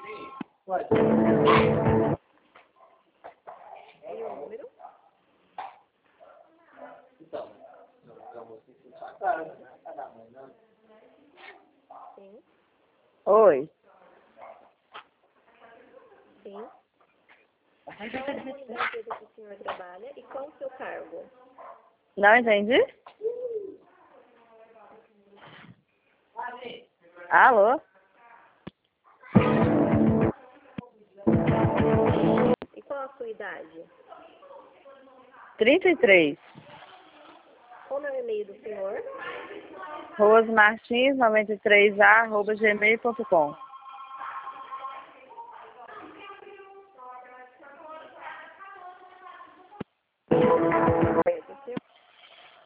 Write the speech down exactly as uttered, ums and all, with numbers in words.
E o número? Sim. Oi. Sim. Qual a unidade da empresa que o senhor trabalha e qual o seu cargo? Não entendi? Alô? E qual a sua idade? trinta e três. Qual é o e-mail do senhor? Rose Martins, noventa e três A, arroba gmail ponto com.